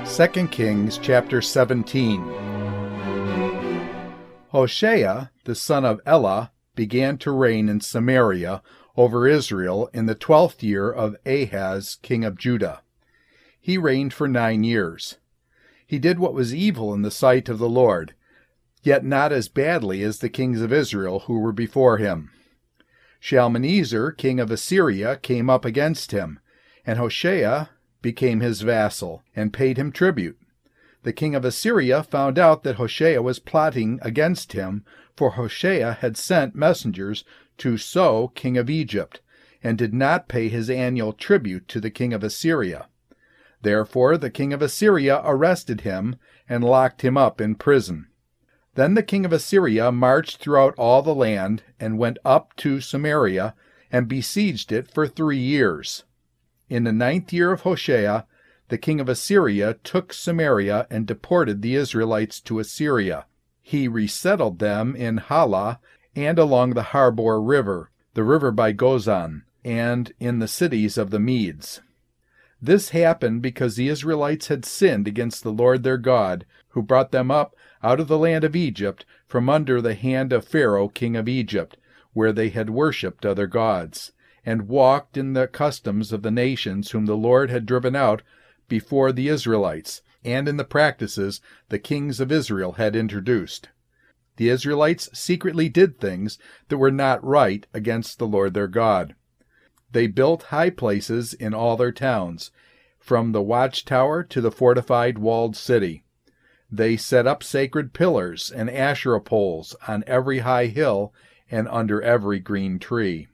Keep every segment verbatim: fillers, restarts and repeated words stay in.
Second Kings chapter seventeen. Hoshea, the son of Elah, began to reign in Samaria over Israel in the twelfth year of Ahaz, king of Judah. He reigned for nine years. He did what was evil in the sight of the Lord, yet not as badly as the kings of Israel who were before him. Shalmaneser, king of Assyria, came up against him, and Hoshea became his vassal, and paid him tribute. The king of Assyria found out that Hoshea was plotting against him, for Hoshea had sent messengers to So, king of Egypt, and did not pay his annual tribute to the king of Assyria. Therefore the king of Assyria arrested him and locked him up in prison. Then the king of Assyria marched throughout all the land, and went up to Samaria, and besieged it for three years. In the ninth year of Hoshea, the king of Assyria took Samaria and deported the Israelites to Assyria. He resettled them in Halah and along the Harbor River, the river by Gozan, and in the cities of the Medes. This happened because the Israelites had sinned against the Lord their God, who brought them up out of the land of Egypt from under the hand of Pharaoh king of Egypt, where they had worshipped other gods, and walked in the customs of the nations whom the Lord had driven out before the Israelites, and in the practices the kings of Israel had introduced. The Israelites secretly did things that were not right against the Lord their God. They built high places in all their towns, from the watchtower to the fortified walled city. They set up sacred pillars and Asherah poles on every high hill and under every green tree.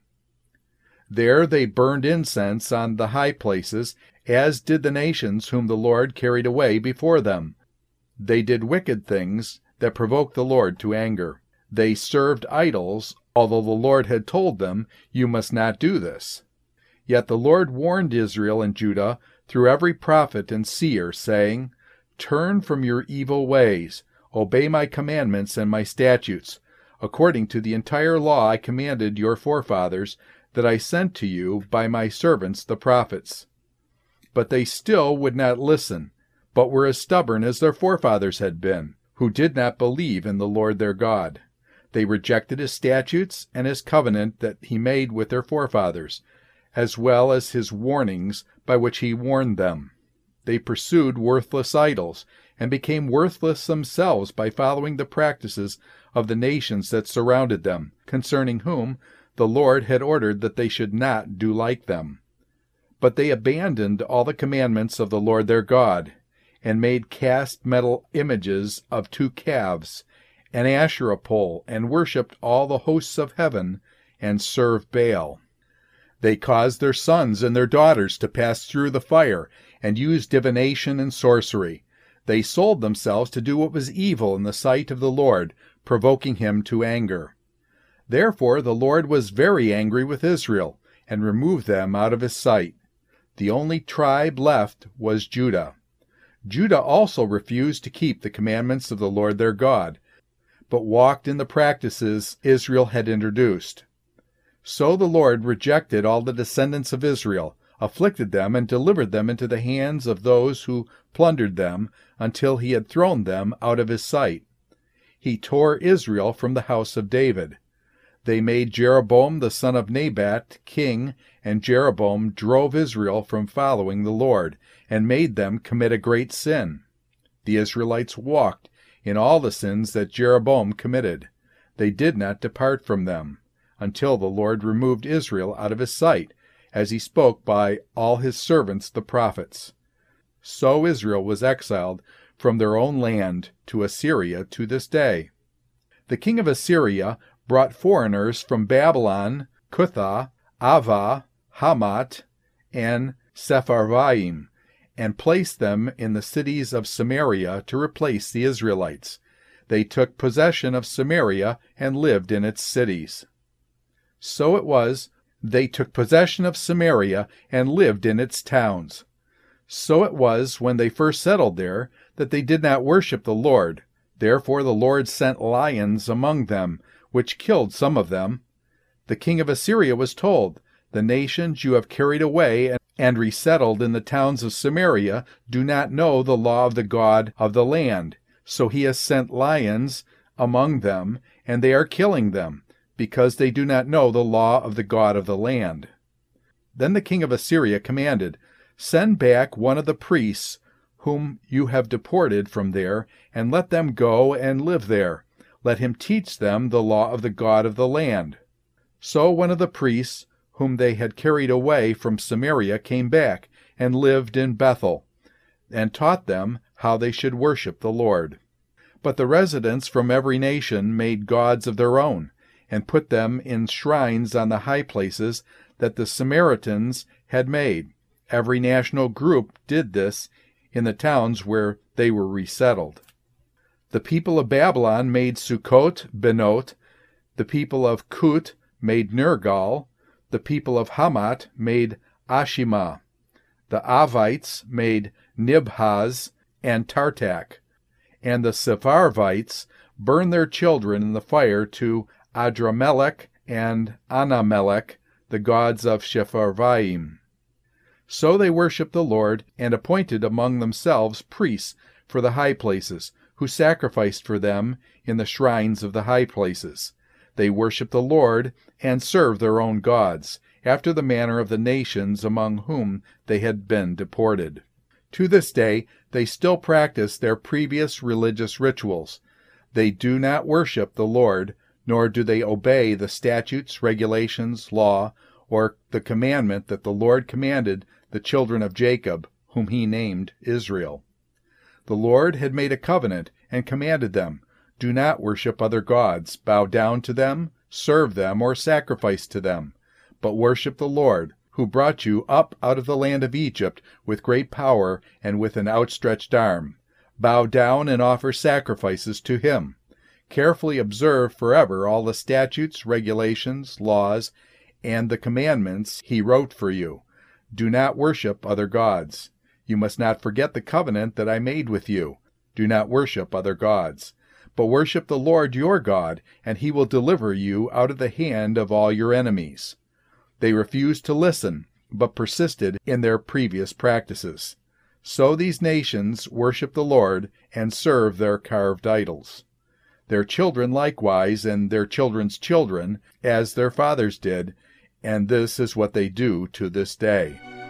There they burned incense on the high places, as did the nations whom the Lord carried away before them. They did wicked things that provoked the Lord to anger. They served idols, although the Lord had told them, "You must not do this." Yet the Lord warned Israel and Judah through every prophet and seer, saying, "Turn from your evil ways, obey my commandments and my statutes, according to the entire law I commanded your forefathers, that I sent to you by my servants the prophets." But they still would not listen, but were as stubborn as their forefathers had been, who did not believe in the Lord their God. They rejected his statutes and his covenant that he made with their forefathers, as well as his warnings by which he warned them. They pursued worthless idols, and became worthless themselves by following the practices of the nations that surrounded them, concerning whom the Lord had ordered that they should not do like them. But they abandoned all the commandments of the Lord their God, and made cast metal images of two calves, an Asherah pole, and worshipped all the hosts of heaven, and served Baal. They caused their sons and their daughters to pass through the fire, and used divination and sorcery. They sold themselves to do what was evil in the sight of the Lord, provoking him to anger. Therefore the Lord was very angry with Israel, and removed them out of his sight. The only tribe left was Judah. Judah also refused to keep the commandments of the Lord their God, but walked in the practices Israel had introduced. So the Lord rejected all the descendants of Israel, afflicted them, and delivered them into the hands of those who plundered them, until he had thrown them out of his sight. He tore Israel from the house of David. They made Jeroboam the son of Nebat king, and Jeroboam drove Israel from following the Lord, and made them commit a great sin. The Israelites walked in all the sins that Jeroboam committed. They did not depart from them, until the Lord removed Israel out of his sight, as he spoke by all his servants the prophets. So Israel was exiled from their own land to Assyria to this day. The king of Assyria brought foreigners from Babylon, Cuthah, Avah, Hamath, and Sepharvaim, and placed them in the cities of Samaria to replace the Israelites. They took possession of Samaria and lived in its cities. So it was, they took possession of Samaria and lived in its towns. So it was, when they first settled there, that they did not worship the Lord. Therefore the Lord sent lions among them, which killed some of them. The king of Assyria was told, The nations you have carried away and resettled in the towns of Samaria do not know the law of the God of the land. So he has sent lions among them, and they are killing them, because they do not know the law of the God of the land. Then the king of Assyria commanded, Send back one of the priests whom you have deported from there, and let them go and live there. Let him teach them the law of the God of the land. So one of the priests whom they had carried away from Samaria came back, and lived in Bethel, and taught them how they should worship the Lord. But the residents from every nation made gods of their own, and put them in shrines on the high places that the Samaritans had made. Every national group did this in the towns where they were resettled. The people of Babylon made Sukkot Benot, the people of Kut made Nergal, the people of Hamat made Ashima, the Avites made Nibhaz and Tartak, and the Sepharvites burned their children in the fire to Adramelech and Anamelech, the gods of Sepharvaim. So they worshipped the Lord, and appointed among themselves priests for the high places, who sacrificed for them in the shrines of the high places. They worshipped the Lord, and served their own gods, after the manner of the nations among whom they had been deported. To this day they still practice their previous religious rituals. They do not worship the Lord, nor do they obey the statutes, regulations, law, or the commandment that the Lord commanded the children of Jacob, whom he named Israel. The Lord had made a covenant and commanded them, Do not worship other gods, bow down to them, serve them, or sacrifice to them, but worship the Lord, who brought you up out of the land of Egypt with great power and with an outstretched arm. Bow down and offer sacrifices to him. Carefully observe forever all the statutes, regulations, laws, and the commandments he wrote for you. Do not worship other gods. You must not forget the covenant that I made with you. Do not worship other gods, but worship the Lord your God, and he will deliver you out of the hand of all your enemies. They refused to listen, but persisted in their previous practices. So these nations worship the Lord and serve their carved idols. Their children likewise, and their children's children, as their fathers did, and this is what they do to this day.